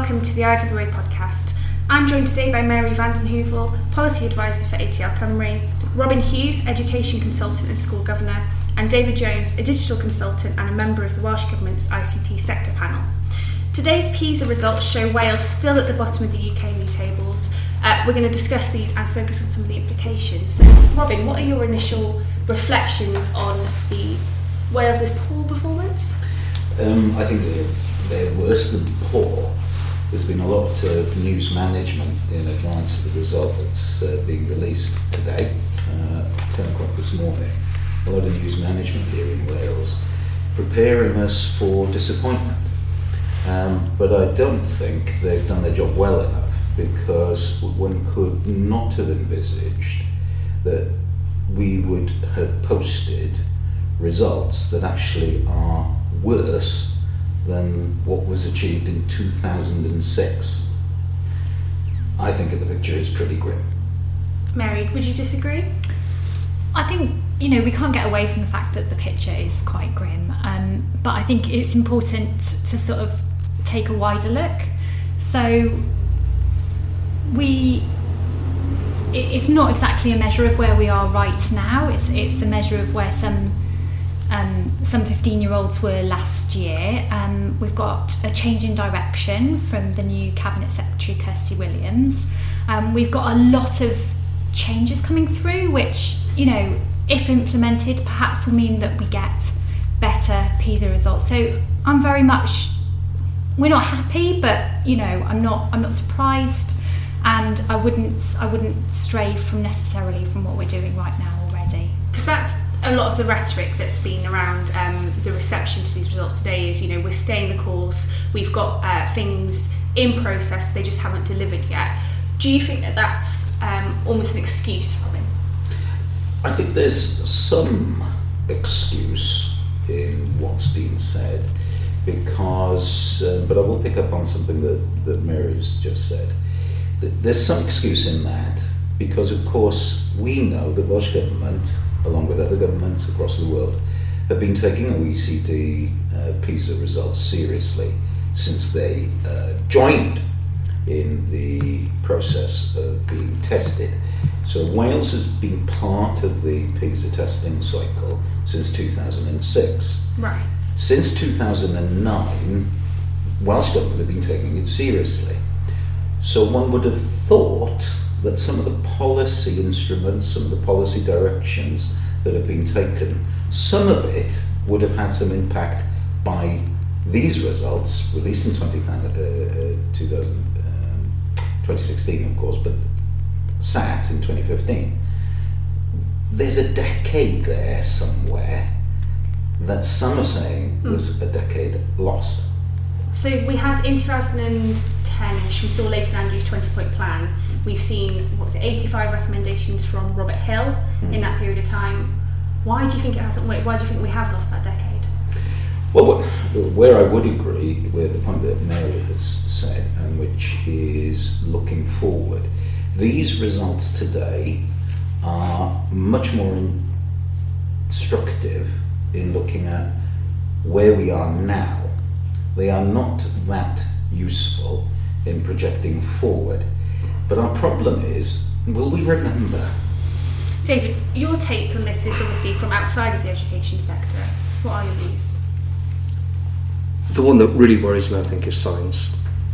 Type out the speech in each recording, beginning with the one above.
welcome to the IWA podcast. I'm joined today by Mary Vanden Heuvel, Policy Advisor for ATL Cymru, Robin Hughes, Education Consultant and School Governor, and David Jones, a Digital Consultant and a member of the Welsh Government's ICT Sector Panel. Today's PISA results show Wales still at the bottom of the UK league tables. We're going to discuss these and focus on some of the implications. So, Robin, what are your initial reflections on the Wales' poor performance? I think they're worse than poor. There's been a lot of news management in advance of the result that's being released today, 10 o'clock this morning. A lot of news management here in Wales, preparing us for disappointment. But I don't think they've done their job well enough, because one could not have envisaged that we would have posted results that actually are worse than what was achieved in 2006. I think the picture is pretty grim. Mary, would you disagree? I think, we can't get away from the fact that the picture is quite grim, but I think it's important to sort of take a wider look. So it's not exactly a measure of where we are right now. It's a measure of where some 15-year-olds were last year. We've got a change in direction from the new Cabinet Secretary, Kirsty Williams. We've got a lot of changes coming through, which, if implemented, perhaps will mean that we get better PISA results. So we're not happy, but I'm not surprised, and I wouldn't stray necessarily from what we're doing right now already. Because that's a lot of the rhetoric that's been around the reception to these results today is, we're staying the course, we've got things in process, they just haven't delivered yet. Do you think that that's almost an excuse, Robin? I think there's some excuse in what's been said, because, but I will pick up on something that Mary's just said. There's some excuse in that, because of course we know the Welsh Government, along with other governments across the world, have been taking OECD PISA results seriously since they joined in the process of being tested. So Wales has been part of the PISA testing cycle since 2006. Right. Since 2009, Welsh Government have been taking it seriously. So one would have thought that some of the policy instruments, some of the policy directions that have been taken, some of it would have had some impact by these results, released in 2016, of course, but sat in 2015. There's a decade there somewhere that some are saying was a decade lost. So we had in 2010-ish, we saw Leighton Andrews' 20-point plan. We've seen, 85 recommendations from Robert Hill in that period of time. Why do you think it hasn't worked? Why do you think we have lost that decade? Well, where I would agree with the point that Mary has said, and which is looking forward, these results today are much more instructive in looking at where we are now. They are not that useful in projecting forward. But our problem is, will we remember? David, your take on this is obviously from outside of the education sector. What are your views? The one that really worries me, I think, is science.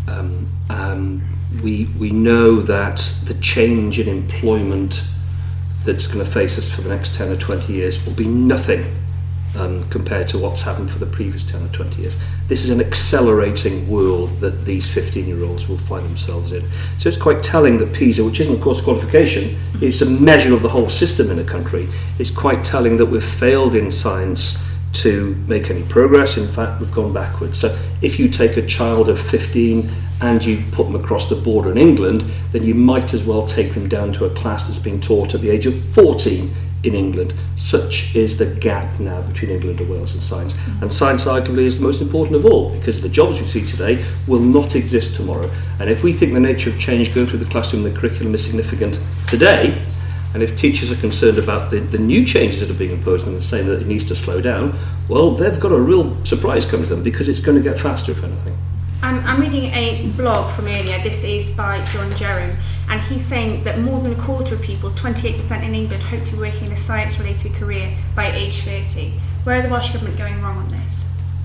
We know that the change in employment that's going to face us for the next 10 or 20 years will be nothing compared to what's happened for the previous 10 or 20 years. This is an accelerating world that these 15-year-olds will find themselves in. So it's quite telling that PISA, which isn't of course a qualification, it's a measure of the whole system in a country. It's quite telling that we've failed in science to make any progress. In fact, we've gone backwards. So if you take a child of 15 and you put them across the border in England, then you might as well take them down to a class that's being taught at the age of 14 in England. Such is the gap now between England and Wales in science. And science arguably is the most important of all, because the jobs we see today will not exist tomorrow. And if we think the nature of change going through the classroom and the curriculum is significant today, and if teachers are concerned about the new changes that are being imposed and saying that it needs to slow down, well, they've got a real surprise coming to them, because it's going to get faster, if anything. I'm reading a blog from earlier. This is by John Jerome, and he's saying that more than a quarter of pupils, 28% in England, hope to be working in a science-related career by age 30. Where are the Welsh Government going wrong on this?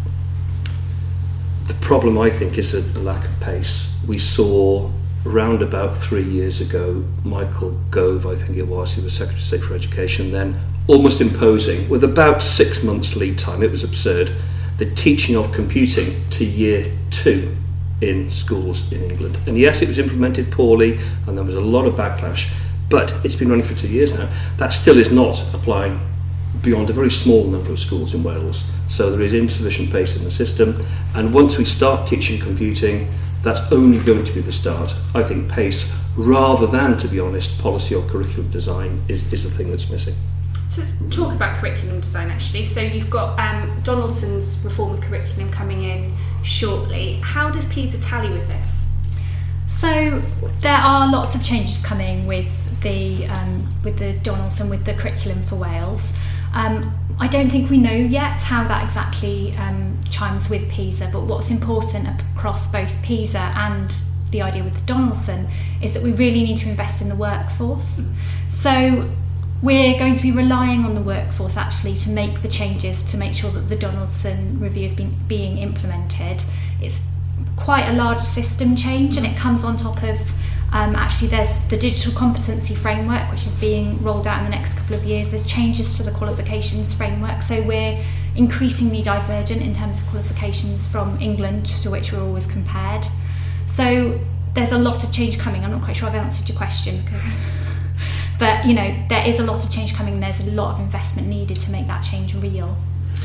The problem, I think, is a lack of pace. We saw around about 3 years ago, Michael Gove, I think it was, who was Secretary of State for Education then, almost imposing, with about 6 months lead time, it was absurd, the teaching of computing to year 2 in schools in England. And yes, it was implemented poorly and there was a lot of backlash, but it's been running for 2 years now. That still is not applying beyond a very small number of schools in Wales. So there is insufficient pace in the system, and once we start teaching computing, that's only going to be the start. I think pace, rather than, to be honest, policy or curriculum design is the thing that's missing. So let's talk about curriculum design actually. So you've got Donaldson's reform of curriculum coming in shortly. How does PISA tally with this? So there are lots of changes coming with the Donaldson, with the curriculum for Wales. I don't think we know yet how that exactly chimes with PISA, but what's important across both PISA and the idea with the Donaldson is that we really need to invest in the workforce. So we're going to be relying on the workforce actually to make the changes to make sure that the Donaldson review is being implemented. It's quite a large system change, and it comes on top of actually there's the digital competency framework which is being rolled out in the next couple of years. There's changes to the qualifications framework, so we're increasingly divergent in terms of qualifications from England, to which we're always compared. So there's a lot of change coming. I'm not quite sure I've answered your question, but you know, there is a lot of change coming. There's a lot of investment needed to make that change real.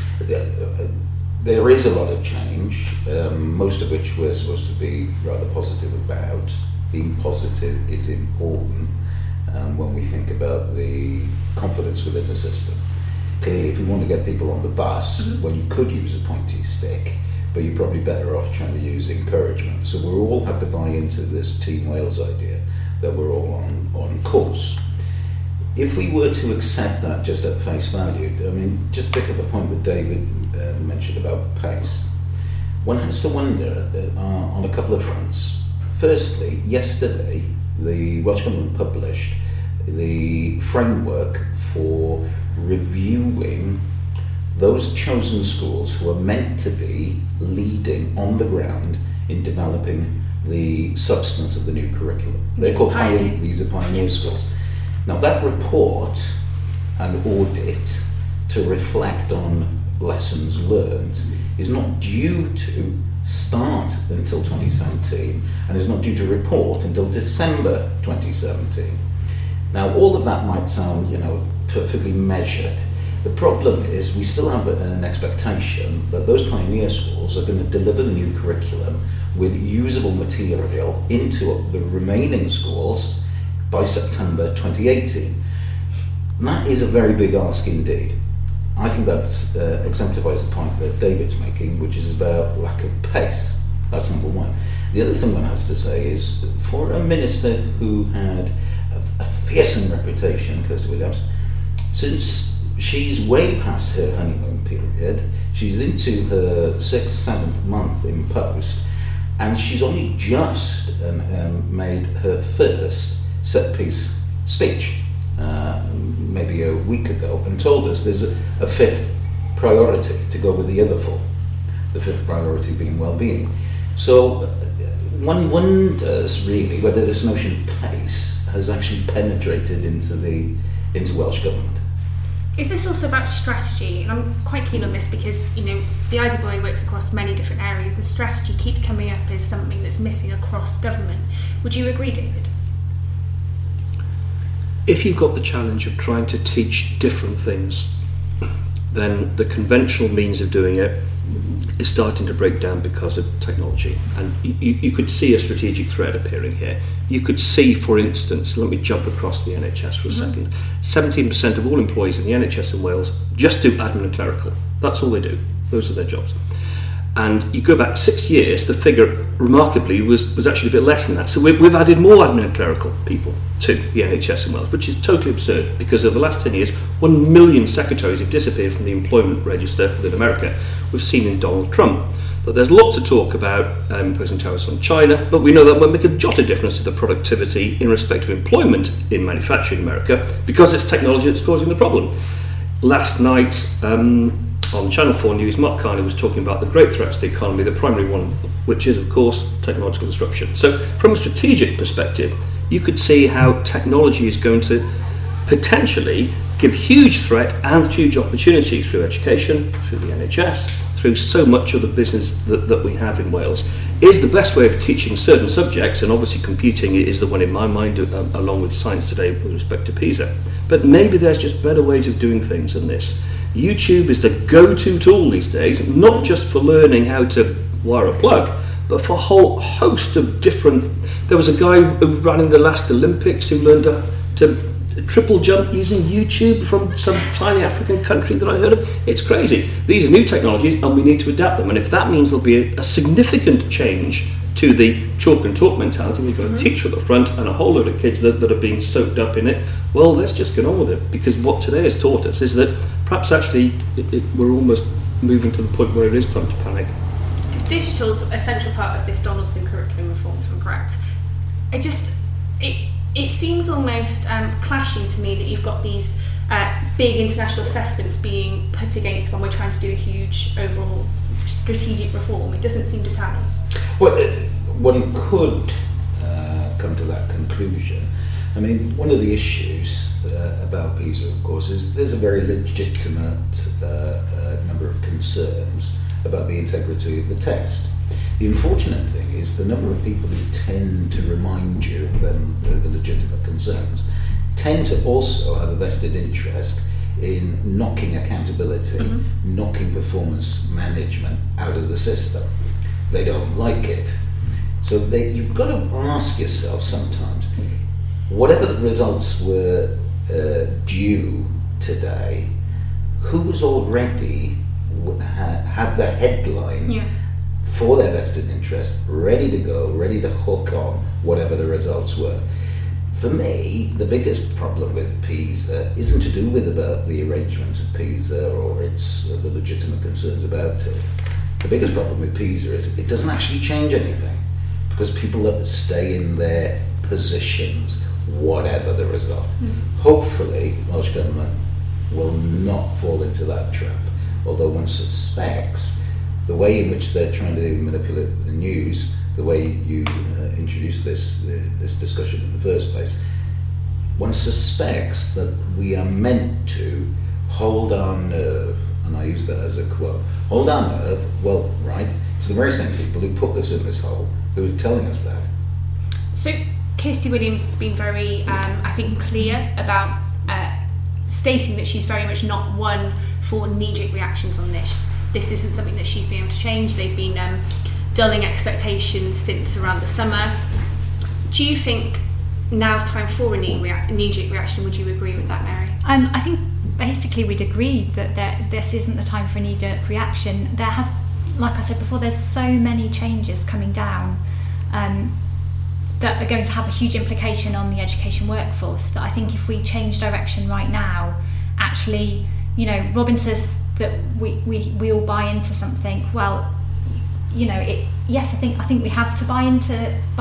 There is a lot of change, most of which we're supposed to be rather positive about. Being positive is important when we think about the confidence within the system. Clearly, if you want to get people on the bus, well, you could use a pointy stick, but you're probably better off trying to use encouragement. So we all have to buy into this Team Wales idea that we're all on course. If we were to accept that just at face value, I mean, just pick up a point that David mentioned about pace. One has to wonder on a couple of fronts. Firstly, yesterday, the Welsh Government published the framework for reviewing those chosen schools who are meant to be leading on the ground in developing the substance of the new curriculum. They're called these are pioneer schools. Now that report and audit to reflect on lessons learned is not due to start until 2017 and is not due to report until December 2017. Now all of that might sound, you know, perfectly measured. The problem is we still have an expectation that those pioneer schools are going to deliver the new curriculum with usable material into the remaining schools by September 2018. And that is a very big ask indeed. I think that exemplifies the point that David's making, which is about lack of pace. That's number one. The other thing one has to say is, for a minister who had a fearsome reputation, Kirsty Williams, since she's way past her honeymoon period, she's into her 6th, 7th month in post, and she's only just made her first set-piece speech. Maybe a week ago, and told us there's a fifth priority to go with the other four, the fifth priority being well-being. So one wonders really whether this notion of pace has actually penetrated into Welsh Government. Is this also about strategy? And I'm quite keen on this because, you know, the IWA works across many different areas, and strategy keeps coming up as something that's missing across government. Would you agree, David? If you've got the challenge of trying to teach different things, then the conventional means of doing it is starting to break down because of technology. And you could see a strategic thread appearing here. You could see, for instance, let me jump across the NHS for a second. 17% of all employees in the NHS in Wales just do admin and clerical. That's all they do. Those are their jobs. And you go back 6 years, the figure remarkably was actually a bit less than that. So we've added more admin and clerical people to the NHS in Wales, which is totally absurd because over the last 10 years, 1 million secretaries have disappeared from the employment register within America. We've seen in Donald Trump. But there's lots of talk about imposing tariffs on China, but we know that won't make a jot of difference to the productivity in respect of employment in manufacturing in America, because it's technology that's causing the problem. Last night on Channel 4 News, Mark Carney was talking about the great threats to the economy, the primary one of which is, of course, technological disruption. So from a strategic perspective, you could see how technology is going to potentially give huge threat and huge opportunity through education, through the NHS, through so much of the business that we have in Wales. Is the best way of teaching certain subjects, and obviously computing is the one in my mind, along with science today with respect to PISA. But maybe there's just better ways of doing things than this. YouTube is the go-to tool these days, not just for learning how to wire a plug, but for a whole host of different... There was a guy who ran in the last Olympics who learned to triple jump using YouTube from some tiny African country that I heard of. It's crazy. These are new technologies and we need to adapt them. And if that means there'll be a significant change to the chalk and talk mentality, we've got a teacher at the front and a whole load of kids that are being soaked up in it, well, let's just get on with it. Because what today has taught us is that perhaps actually we're almost moving to the point where it is time to panic. Because digital's a central part of this Donaldson curriculum reform, if I'm correct. It seems almost clashing to me that you've got these big international assessments being put against when we're trying to do a huge overall strategic reform. It doesn't seem to tally. Well, one could come to that conclusion. I mean, one of the issues about PISA, of course, is there's a very legitimate number of concerns about the integrity of the test. The unfortunate thing is the number of people who tend to remind you of the legitimate concerns tend to also have a vested interest in knocking accountability, knocking performance management out of the system. They don't like it. So you've got to ask yourself sometimes, whatever the results were due today, who was already had the headline for their vested interest, ready to go, ready to hook on whatever the results were. For me, the biggest problem with PISA isn't to do with about the arrangements of PISA or the legitimate concerns about it. The biggest problem with PISA is it doesn't actually change anything, because people stay in their positions, whatever the result. Hopefully, Welsh Government will not fall into that trap, although one suspects the way in which they're trying to manipulate the news, the way you introduced this discussion in the first place, one suspects that we are meant to hold our nerve, and I use that as a quote, hold our nerve. Well, right, it's the very same people who put us in this hole who are telling us that. So Kirsty Williams has been very, I think, clear about stating that she's very much not one for knee-jerk reactions on this. This isn't something that she's been able to change. They've been dulling expectations since around the summer. Do you think now's time for a knee-jerk reaction? Would you agree with that, Mary? I think basically we'd agree that this isn't the time for a knee-jerk reaction. There has, like I said before, there's so many changes coming down that are going to have a huge implication on the education workforce, that I think if we change direction right now, actually, Robin says that we all buy into something. Well, yes, I think we have to buy into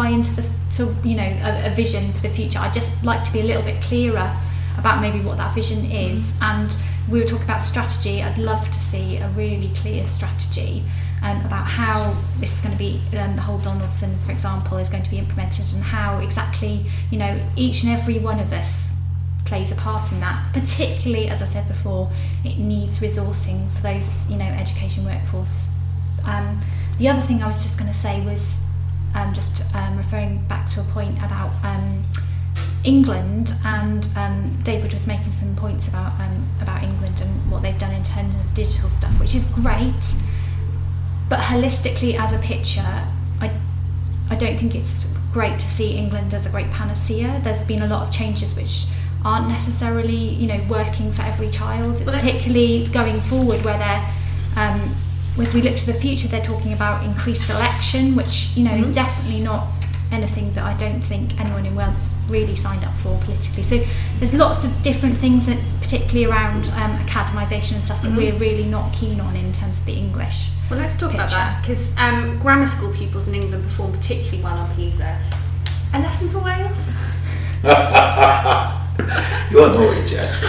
a vision for the future. I'd just like to be a little bit clearer about maybe what that vision is. And we were talking about strategy. I'd love to see a really clear strategy about how this is going to be, the whole Donaldson, for example, is going to be implemented, and how exactly, each and every one of us plays a part in that. Particularly, as I said before, it needs resourcing for those, education workforce. The other thing I was just going to say was referring back to a point about England, and David was making some points about England and what they've done in terms of digital stuff, which is great. But holistically, as a picture, I don't think it's great to see England as a great panacea. There's been a lot of changes which aren't necessarily, working for every child, particularly going forward, where as we look to the future, they're talking about increased selection, which, is definitely not anything that I don't think anyone in Wales has really signed up for politically. So there's lots of different things, that, particularly around academisation and stuff, that we're really not keen on in terms of the English. Well, let's talk about that, because grammar school pupils in England perform particularly well on PISA. A lesson for Wales? You are naughty, Jess.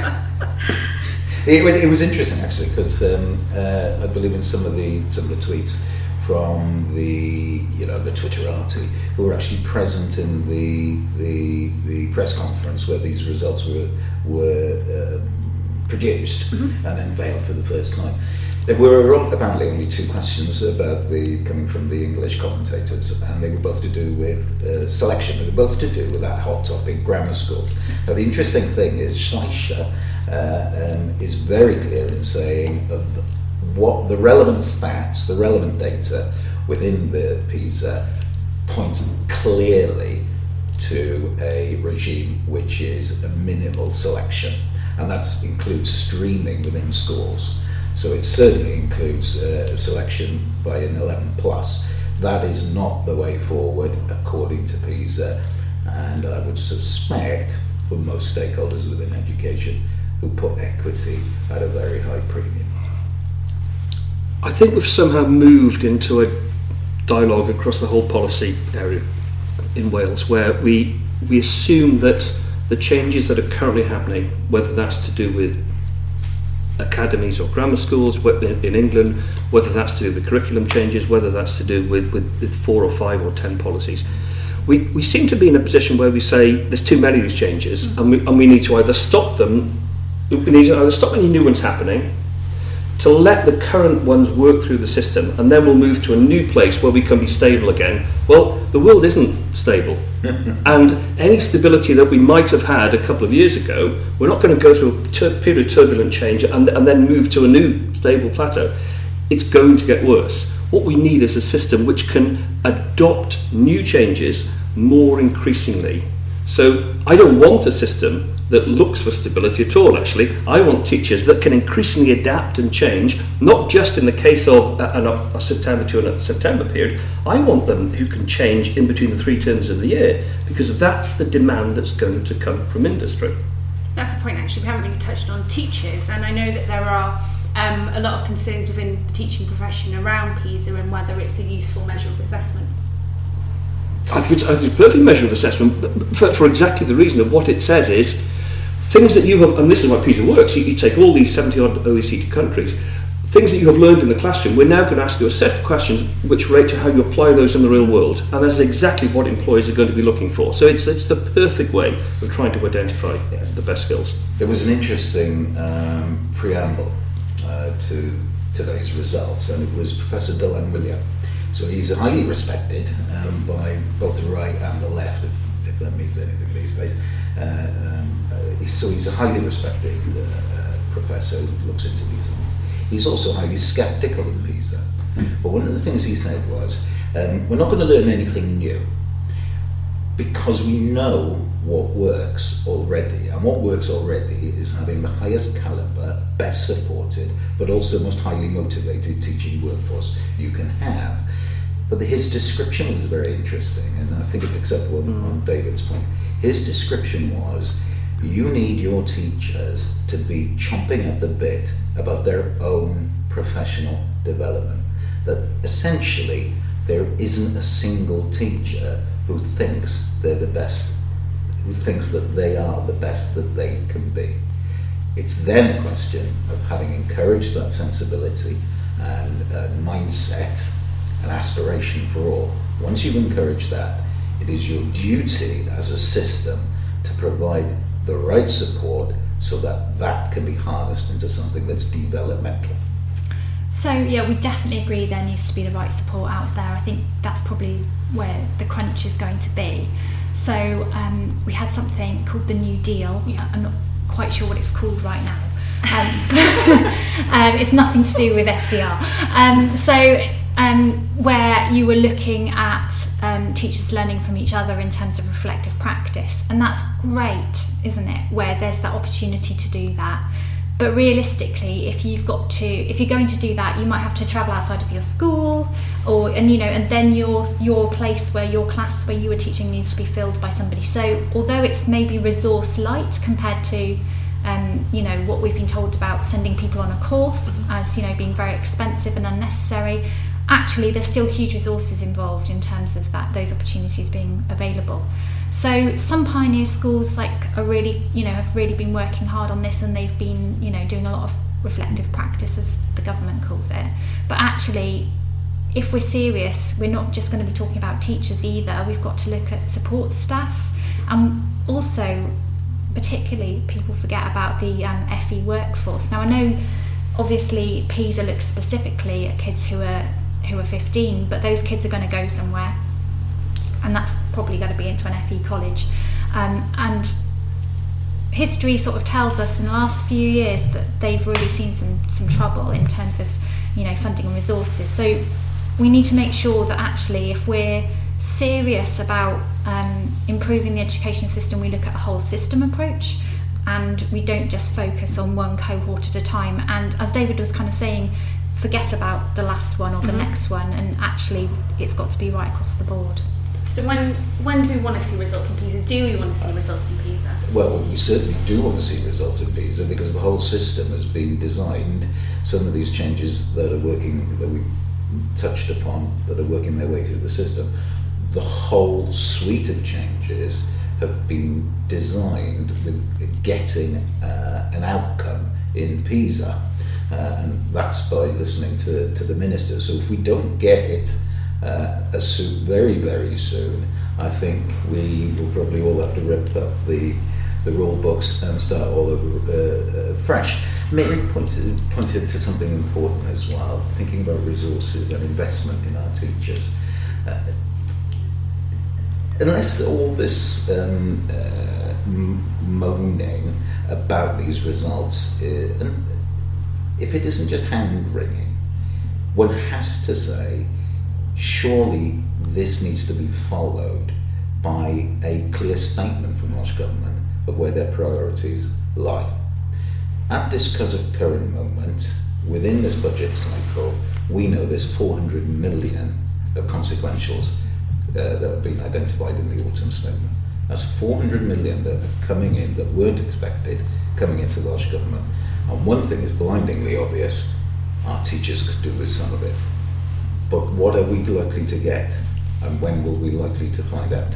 It was interesting actually, because I believe in some of the tweets from the Twitterati who were actually present in the press conference where these results were produced and unveiled for the first time. There were apparently only two questions coming from the English commentators, and they were both to do with selection. They were both to do with that hot topic, grammar schools. Now, the interesting thing is Scheischer is very clear in saying what the relevant stats, the relevant data within the PISA points clearly to a regime which is a minimal selection, and that includes streaming within schools. So it certainly includes selection by an 11 plus. That is not the way forward according to PISA, and I would suspect for most stakeholders within education who put equity at a very high premium. I think we've somehow moved into a dialogue across the whole policy area in Wales where we assume that the changes that are currently happening, whether that's to do with academies or grammar schools in England, whether that's to do with curriculum changes, whether that's to do with 4 or 5 or 10 policies, we seem to be in a position where we say there's too many of these changes, and we need to either stop them, we need to either stop any new ones happening, to let the current ones work through the system, and then we'll move to a new place where we can be stable again. Well, the world isn't stable. And any stability that we might have had a couple of years ago, we're not going to go through a period of turbulent change and then move to a new stable plateau. It's going to get worse. What we need is a system which can adopt new changes more increasingly. So I don't want a system that looks for stability at all, actually. I want teachers that can increasingly adapt and change, not just in the case of a September to a September period. I want them who can change in between the 3 terms of the year, because that's the demand that's going to come from industry. That's the point, actually. We haven't really touched on teachers, and I know that there are a lot of concerns within the teaching profession around PISA and whether it's a useful measure of assessment. I think it's a perfect measure of assessment for exactly the reason of what it says is things that you have, and this is why PISA works, you take all these 70 odd OECD countries, things that you have learned in the classroom, we're now going to ask you a set of questions which relate to how you apply those in the real world, and that's exactly what employers are going to be looking for. So it's the perfect way of trying to identify the best skills. There was an interesting preamble to today's results, and it was Professor Dylan Wiliam. So he's highly respected by both the right and the left, if that means anything these days. So he's a highly respected professor who looks into these things. He's also highly sceptical of PISA. But one of the things he said was, we're not going to learn anything new because we know what works already. And what works already is having the highest calibre, best supported, but also most highly motivated teaching workforce you can have. But his description was very interesting, and I think it picks up on David's point. His description was, you need your teachers to be chomping at the bit about their own professional development. That essentially there isn't a single teacher who thinks they're the best, who thinks that they are the best that they can be. It's then a question of having encouraged that sensibility and mindset and aspiration for all. Once you've encouraged that, it is your duty as a system to provide the right support so that that can be harnessed into something that's developmental. So yeah, we definitely agree there needs to be the right support out there. I think that's probably where the crunch is going to be. So we had something called the New Deal. I'm not quite sure what it's called right now. It's nothing to do with FDR. Where you were looking at teachers learning from each other in terms of reflective practice, and that's great, isn't it, where there's that opportunity to do that. But realistically, if you're going to do that, you might have to travel outside of your school, and then your place where your class where you were teaching needs to be filled by somebody. So although it's maybe resource light compared to what we've been told about sending people on a course as being very expensive and unnecessary, actually there's still huge resources involved in terms of those opportunities being available. So some pioneer schools have really been working hard on this, and they've been doing a lot of reflective practice, as the government calls it. But actually, if we're serious, we're not just going to be talking about teachers either. We've got to look at support staff, and also particularly people forget about the FE workforce. Now I know obviously PISA looks specifically at kids who are 15, but those kids are going to go somewhere, and that's probably going to be into an FE college, and history sort of tells us in the last few years that they've really seen some trouble in terms of funding and resources. So we need to make sure that actually, if we're serious about improving the education system, we look at a whole system approach, and we don't just focus on one cohort at a time. And as David was kind of saying, forget about the last one or the next one, and actually it's got to be right across the board. So when do we want to see results in PISA? Do we want to see results in PISA? Well, we certainly do want to see results in PISA, because the whole system has been designed. Some of these changes that are working, that we touched upon, that are working their way through the system, the whole suite of changes have been designed with getting an outcome in PISA, and that's by listening to the minister. So if we don't get it very, very soon, I think we will probably all have to rip up the rule books and start all over fresh. Mary pointed to something important as well, thinking about resources and investment in our teachers. Unless all this moaning about these results, and if it isn't just hand-wringing, one has to say, surely this needs to be followed by a clear statement from Welsh Government of where their priorities lie. At this current moment, within this budget cycle, we know there's 400 million of consequentials that have been identified in the autumn statement. That's 400 million that are coming in, that weren't expected, coming into Welsh Government. And one thing is blindingly obvious: our teachers could do with some of it. But what are we likely to get, and when will we likely to find out?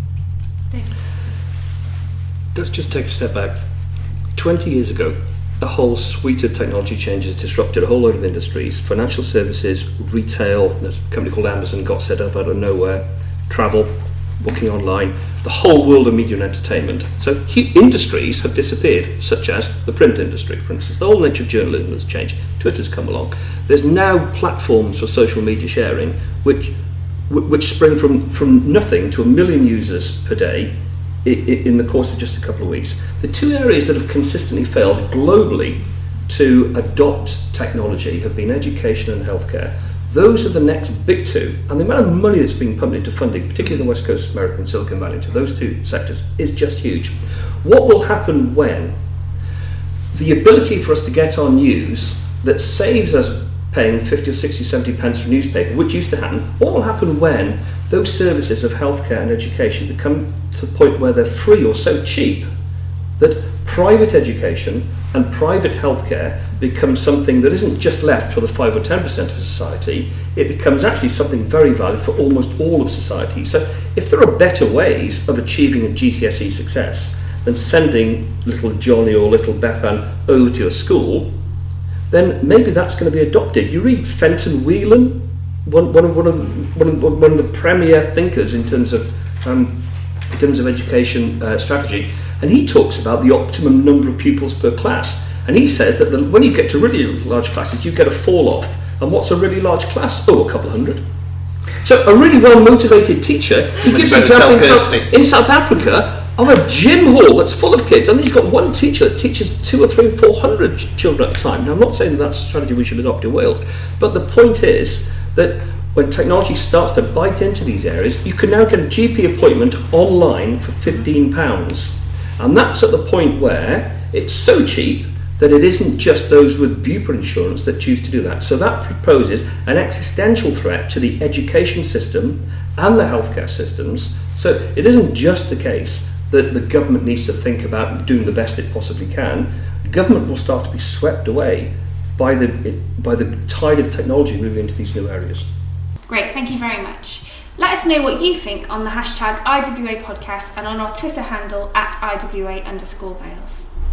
Let's just take a step back. 20 years ago, a whole suite of technology changes disrupted a whole load of industries. Financial services, retail, there's a company called Amazon got set up out of nowhere, travel, booking online, the whole world of media and entertainment. So industries have disappeared, such as the print industry, for instance. The whole nature of journalism has changed. Twitter's come along. There's now platforms for social media sharing which spring from nothing to 1 million users per day in the course of just a couple of weeks. The two areas that have consistently failed globally to adopt technology have been education and healthcare. Those are the next big two, and the amount of money that's being pumped into funding, particularly in the West Coast of America and Silicon Valley, to those two sectors is just huge. What will happen when the ability for us to get our news that saves us paying 50 or 60, 70 pence for a newspaper, which used to happen, what will happen when those services of healthcare and education become to the point where they're free or so cheap that private education and private healthcare becomes something that isn't just left for the 5 or 10% of society, it becomes actually something very valuable for almost all of society. So if there are better ways of achieving a GCSE success than sending little Johnny or little Bethan over to your school, then maybe that's going to be adopted. You read Fenton Whelan, one of the premier thinkers in terms of education strategy, and he talks about the optimum number of pupils per class. And he says that when you get to really large classes, you get a fall off. And what's a really large class? Oh, a couple hundred. So a really well-motivated teacher, he gives an example in South Africa of a gym hall that's full of kids, and he's got one teacher that teaches 200 or 300 or 400 children at a time. Now, I'm not saying that's a strategy we should adopt in Wales, but the point is that when technology starts to bite into these areas, you can now get a GP appointment online for £15. And that's at the point where it's so cheap that it isn't just those with Bupa insurance that choose to do that. So that poses an existential threat to the education system and the healthcare systems. So it isn't just the case that the government needs to think about doing the best it possibly can. Government will start to be swept away by the tide of technology moving into these new areas. Great, thank you very much. Let us know what you think on the hashtag IWA podcast and on our Twitter handle @IWA_Wales.